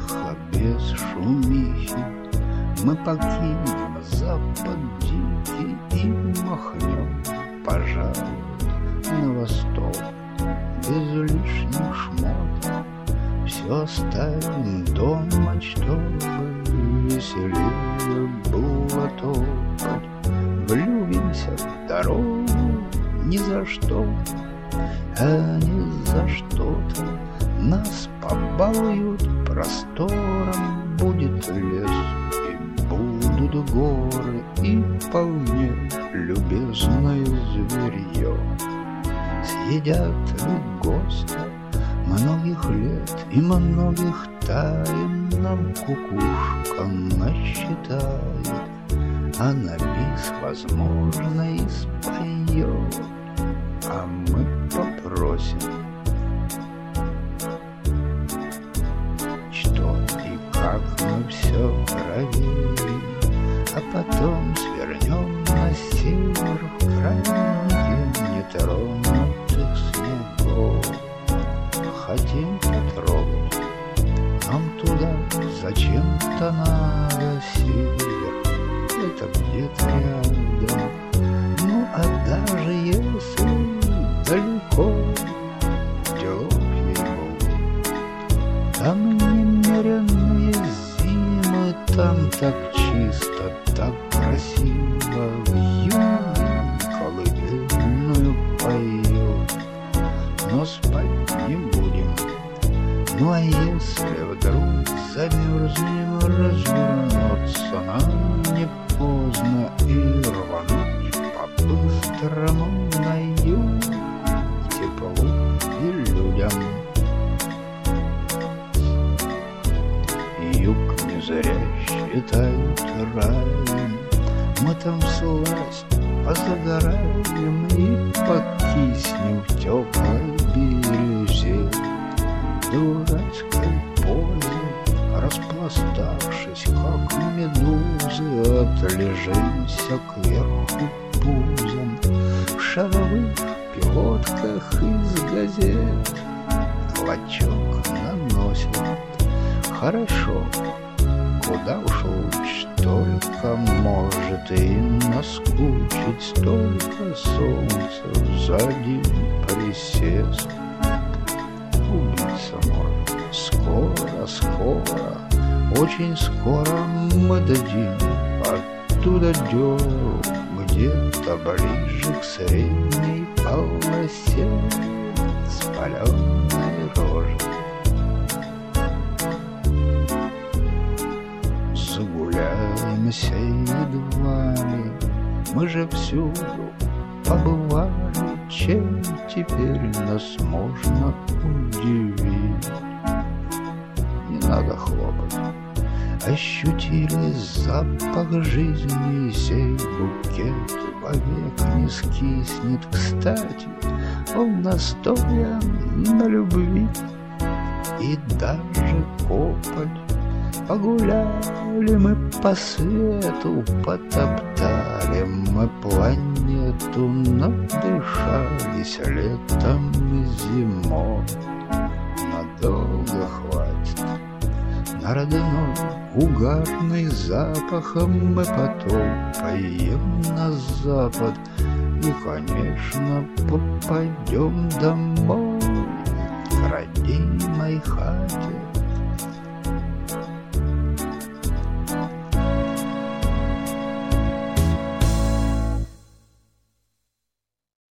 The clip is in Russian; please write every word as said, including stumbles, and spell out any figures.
тихо, без шумихи, мы покинем запад дикий и махнем, пожалуй, на восток, без лишних шмоток. Все оставим дома, чтобы веселее было топать. Влюбимся в дорогу ни за что, а не за что-то. Нас побалуют простором, будет лес и будут горы, и вполне любезное зверье. Съедят ли гости многих лет и многих тайн нам кукушка насчитает, а на бис, возможно, и споет, а мы попросим, что и как мы все проверим, а потом свернем на север в край нетронутых снегов. Хотим потрогать, нам туда зачем-то надо север, это где-то рядом. Ну а даже если далеко, делов ей-богу, там немеренные зимы, там так чисто, так красиво, вьюг колыбельную поет, но спать не будем. Ну а если вдруг замерзнем, развернуться нам не поздно и рвануть по-быстрому на юг, к теплу и людям. Юг не зря считают раем, мы там всласть позагораем и покиснем в теплой бирезе. Дурацкой позе, распластавшись, как медузы, отлежимся кверху пузом в шаровых пилотках из газет. Клочок наносит хорошо, куда уж лучше, только может и наскучить столько солнца за один присест. Убийца мой, скоро, скоро, очень скоро мы дадим оттуда дёру, где-то ближе к средней полосе спалённой рожи. Загуляемся едва ли, мы же всюду побывали, чем теперь нас можно удивить. Не надо хлопать, ощутили запах жизни, сей букет вовек не скиснет. Кстати, он настоян на любви, и даже копоть. Погуляли мы по свету, потоптали мы планету, надышались летом и зимой. Надолго хватит. На родной угарный запахом мы потопаем на запад и, конечно, попадем домой.